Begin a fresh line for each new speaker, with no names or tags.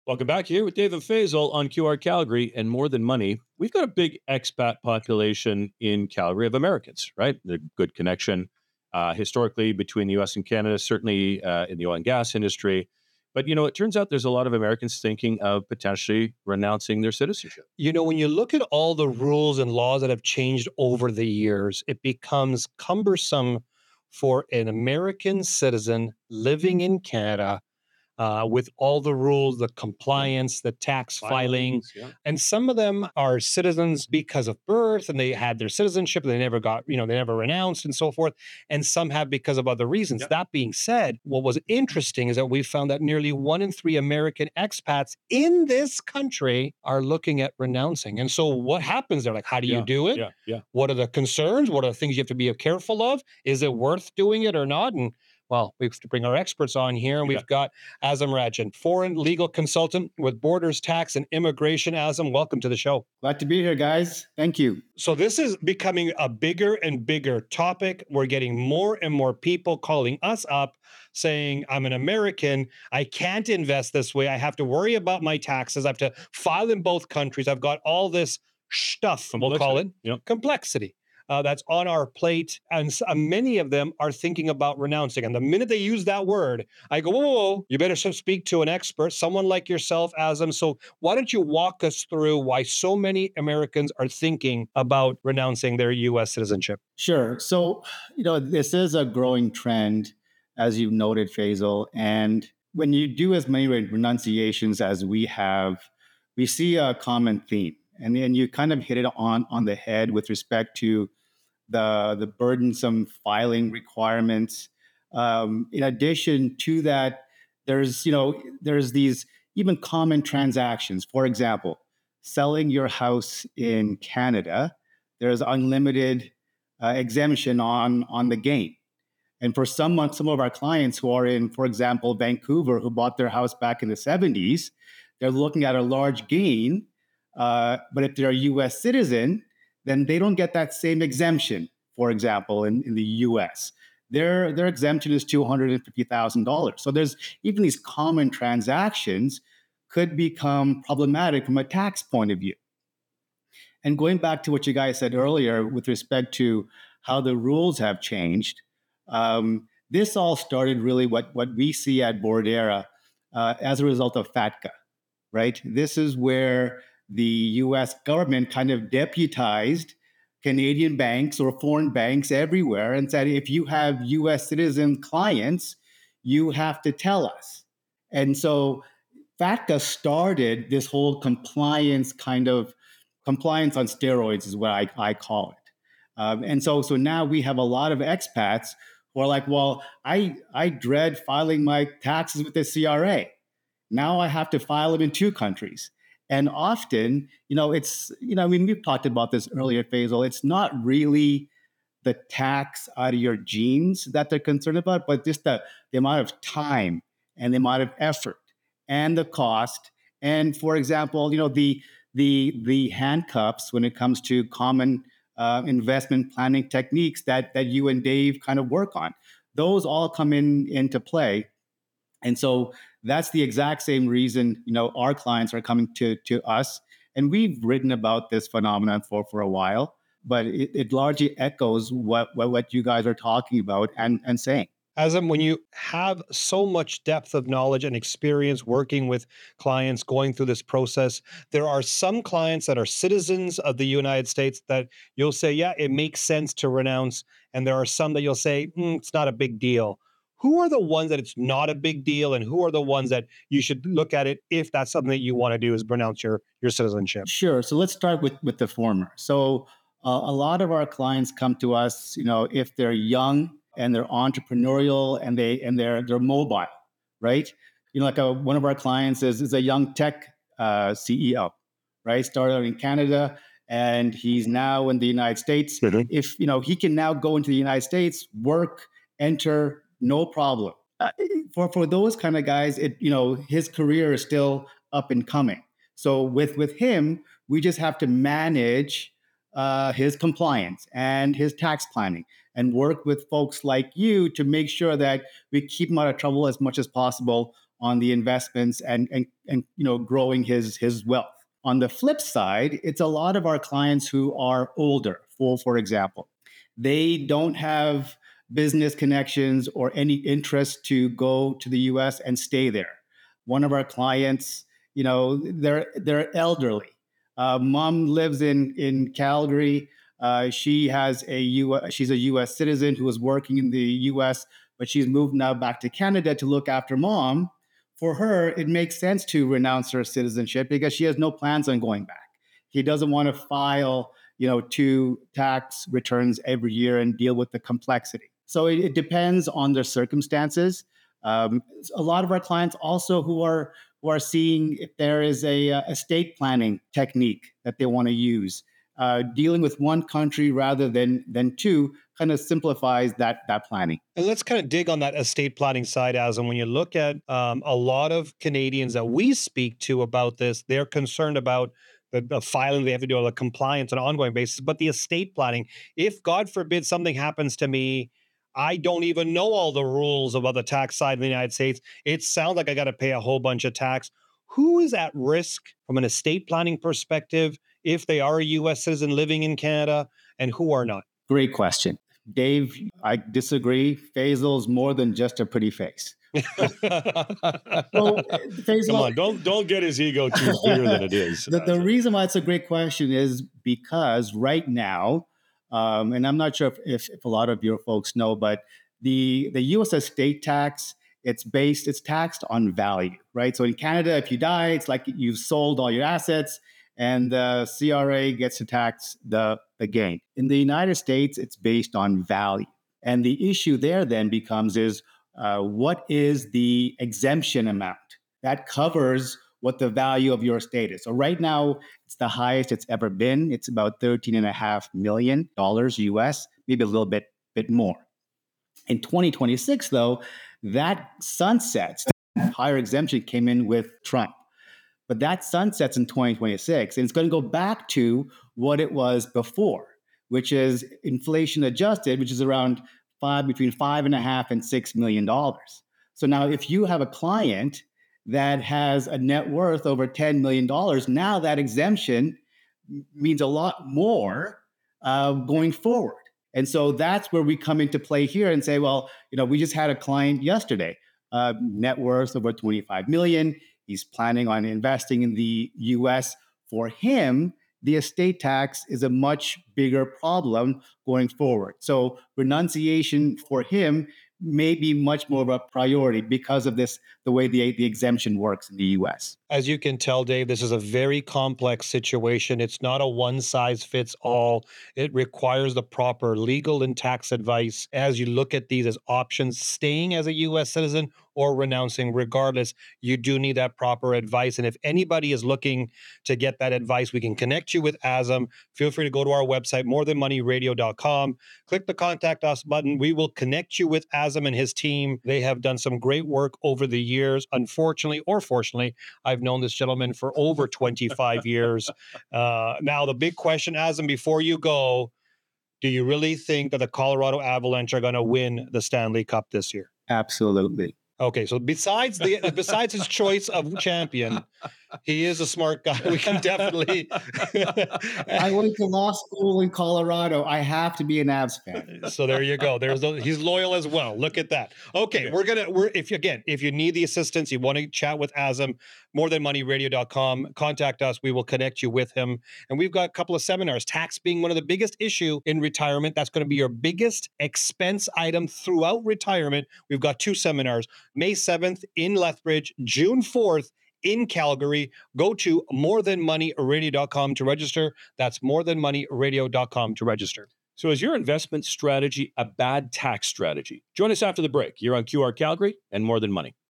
Welcome back here with David Faisal on QR Calgary and More Than Money. We've got a big expat population in Calgary of Americans, right? A good connection historically between the US and Canada, certainly in the oil and gas industry. But, it turns out there's a lot of Americans thinking of potentially renouncing their citizenship.
When you look at all the rules and laws that have changed over the years, it becomes cumbersome for an American citizen living in Canada with all the rules, the
Yeah.
compliance, the tax filing.
Filings, yeah.
And some of them are citizens because of birth and they had their citizenship and they never got, they never renounced and so forth. And some have because of other reasons.
Yeah.
That being said, what was interesting is that we found that nearly 1 in 3 American expats in this country are looking at renouncing. And so what happens there? Like, how do you
Yeah.
do it?
Yeah. Yeah.
What are the concerns? What are the things you have to be careful of? Is it worth doing it or not? And well, we have to bring our experts on here. And
You bet.
we've got Azam Rajan, foreign legal consultant with Borders Tax and Immigration. Azam, welcome to the show.
Glad to be here, guys. Thank you.
So this is becoming a bigger and bigger topic. We're getting more and more people calling us up saying, I'm an American. I can't invest this way. I have to worry about my taxes. I have to file in both countries. I've got all this stuff, we'll call it,
Yep.
complexity. That's on our plate. And many of them are thinking about renouncing. And the minute they use that word, I go, whoa, whoa, whoa, you better speak to an expert, someone like yourself, Azam. So why don't you walk us through why so many Americans are thinking about renouncing their U.S. citizenship?
Sure. So, this is a growing trend, as you noted, Faisal. And when you do as many renunciations as we have, we see a common theme. And then you kind of hit it on the head with respect to the burdensome filing requirements. In addition to that, there's these even common transactions. For example, selling your house in Canada, there's unlimited exemption on the gain. And for some of our clients who are in, for example, Vancouver, who bought their house back in the 70s, they're looking at a large gain. But if they're a U.S. citizen, then they don't get that same exemption. For example, in the U.S., their exemption is $250,000. So there's even these common transactions could become problematic from a tax point of view. And going back to what you guys said earlier with respect to how the rules have changed, this all started really what we see at Bordera as a result of FATCA, right? This is where the US government kind of deputized Canadian banks or foreign banks everywhere and said, if you have US citizen clients, you have to tell us. And so FATCA started this whole compliance on steroids is what I call it. And so now we have a lot of expats who are like, well, I dread filing my taxes with the CRA. Now I have to file them in two countries. And often, we've talked about this earlier, Faisal. It's not really the tax out of your genes that they're concerned about, but just the amount of time and the amount of effort and the cost. And for example, the handcuffs when it comes to common investment planning techniques that you and Dave kind of work on. Those all come into play. And so that's the exact same reason, our clients are coming to us. And we've written about this phenomenon for a while, but it largely echoes what you guys are talking about and saying.
Azam, when you have so much depth of knowledge and experience working with clients going through this process, there are some clients that are citizens of the United States that you'll say, yeah, it makes sense to renounce. And there are some that you'll say, it's not a big deal. Who are the ones that it's not a big deal? And who are the ones that you should look at it if that's something that you want to do is renounce your citizenship?
Sure. So let's start with the former. So a lot of our clients come to us, if they're young and they're entrepreneurial and they're mobile, right? One of our clients is a young tech CEO, right? Started out in Canada and he's now in the United States.
Mhm.
If he can now go into the United States, work, enter, no problem. For those kind of guys, his career is still up and coming. So with him, we just have to manage his compliance and his tax planning and work with folks like you to make sure that we keep him out of trouble as much as possible on the investments and growing his wealth. On the flip side, it's a lot of our clients who are older, for example. They don't have business connections or any interest to go to the US and stay there. One of our clients, they're elderly. Mom lives in Calgary. She's a US citizen who was working in the US, but she's moved now back to Canada to look after mom. For her, it makes sense to renounce her citizenship because she has no plans on going back. He doesn't want to file, 2 tax returns every year and deal with the complexity. So it depends on their circumstances. A lot of our clients also who are seeing if there is a estate planning technique that they want to use. Dealing with one country rather than 2 kind of simplifies that planning.
And let's kind of dig on that estate planning side, Azam. When you look at a lot of Canadians that we speak to about this, they're concerned about the filing they have to do, the compliance on an ongoing basis, but the estate planning, if God forbid something happens to me, I don't even know all the rules about the tax side of the United States. It sounds like I got to pay a whole bunch of tax. Who is at risk from an estate planning perspective if they are a U.S. citizen living in Canada and who are not?
Great question. Dave, I disagree. Faisal's more than just a pretty face.
Well, Faisal, come on, don't get his ego too bigger than it is.
The reason why it's a great question is because right now, and I'm not sure if a lot of your folks know, but the U.S. estate tax, it's taxed on value, right? So in Canada, if you die, it's like you've sold all your assets, and the CRA gets to tax the gain. In the United States, it's based on value. And the issue there then becomes what is the exemption amount that covers what the value of your estate is? So right now, it's the highest it's ever been. It's about $13.5 million US, maybe a little bit more. In 2026, though, that sunsets. That higher exemption came in with Trump. But that sunsets in 2026, and it's going to go back to what it was before, which is inflation adjusted, which is around between $5.5 and $6 million. So now, if you have a client that has a net worth over $10 million, now that exemption means a lot more going forward. And so that's where we come into play here and say, well, we just had a client yesterday, net worth over $25 million. He's planning on investing in the US. For him, the estate tax is a much bigger problem going forward. So renunciation for him may be much more of a priority because of this, the way the exemption works in the US.
As you can tell, Dave, this is a very complex situation. It's not a one-size-fits-all. It requires the proper legal and tax advice as you look at these as options, staying as a U.S. citizen or renouncing. Regardless, you do need that proper advice. And if anybody is looking to get that advice, we can connect you with Azam. Feel free to go to our website, morethanmoneyradio.com. Click the Contact Us button. We will connect you with Azam and his team. They have done some great work over the years. Unfortunately or fortunately, I've known this gentleman for over 25 years. Now, the big question, Azam, before you go, do you really think that the Colorado Avalanche are going to win the Stanley Cup this year?
Absolutely.
Okay, so besides his choice of champion, he is a smart guy. We can definitely.
I went to law school in Colorado. I have to be an Avs fan.
So there you go. He's loyal as well. Look at that. Okay, if you need the assistance, you want to chat with Azam, morethanmoneyradio.com. Contact us. We will connect you with him. And we've got a couple of seminars. Tax being one of the biggest issue in retirement. That's going to be your biggest expense item throughout retirement. We've got 2 seminars. May 7th in Lethbridge, June 4th in Calgary. Go to morethanmoneyradio.com to register. That's morethanmoneyradio.com to register.
So is your investment strategy a bad tax strategy? Join us after the break. You're on QR Calgary and More Than Money.